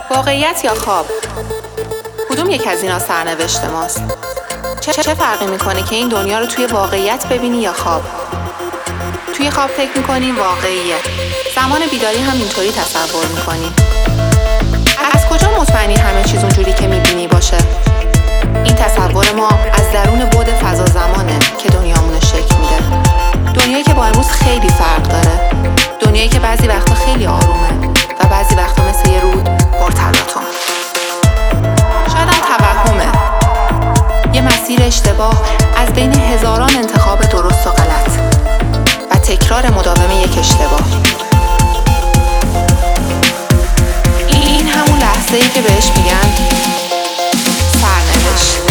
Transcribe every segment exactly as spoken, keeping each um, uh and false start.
واقعیت یا خواب؟ کدوم یک از اینا سرنوشت ماست؟ چه چه فرقی میکنه که این دنیا رو توی واقعیت ببینی یا خواب؟ توی خواب فکر میکنیم واقعیه. زمان بیداری هم اینطوری تصور میکنیم. از کجا مطمئنی همه چیز اونجوری که میبینی باشه؟ این تصور ما از درون بعد فضا زمانه که دنیامونو شکل میده. دنیایی که با امروز خیلی فرق داره. دنیایی که بعضی وقتا خیلی آرومه و بعضی وقتا مثل یه رود مرتلاطم. شاید هم توهمه، یه مسیر اشتباه از بین هزاران انتخاب درست و غلط و تکرار مداوم یک اشتباه. این همون لحظه‌ای که بهش میگن سرنوشت.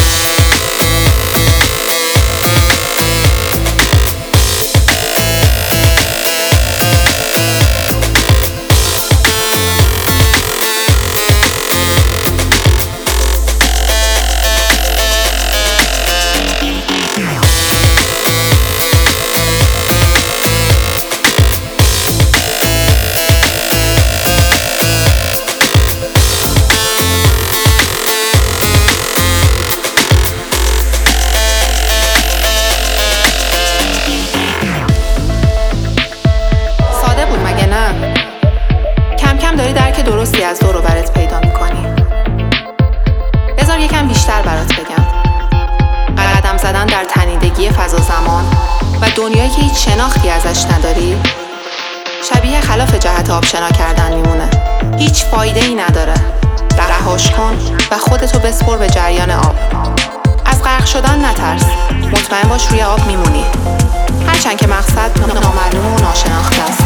داری درک درستی از دور و برت پیدا میکنی. بذار یکم بیشتر برات بگم. قدم زدن در تنیدگی فضا زمان و دنیایی که هیچ شناختی ازش نداری شبیه خلاف جهت آبشنا کردن میمونه. هیچ فایده ای نداره. رهاش کن و خودتو بسپر به جریان آب. از غرق شدن نترس. مطمئن باش روی آب میمونی. هرچند که مقصد نامعلوم و ناشناخته است.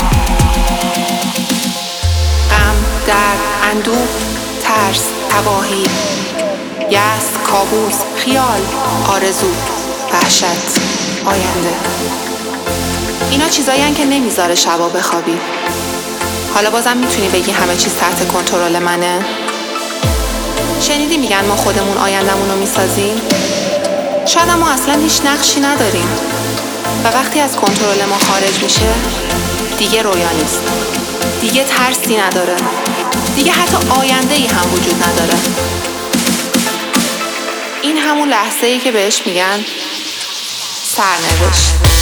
غم، درد، اندوه، ترس، تباهی، یأس، کابوس، خیال، آرزو، وحشت، آینده. اینا چیزایی هن که نمیذاره شبا بخوابی. حالا بازم میتونی بگی همه چیز تحت کنترل منه؟ شنیدی میگن ما خودمون آیندمون رو میسازیم؟ شاید ما اصلا هیچ نقشی نداریم و وقتی از کنترل ما خارج میشه دیگه رویا نیست. دیگه ترسی نداره. دیگه حتی آینده‌ای هم وجود نداره. این همون لحظه‌ای که بهش میگن سرنوشت.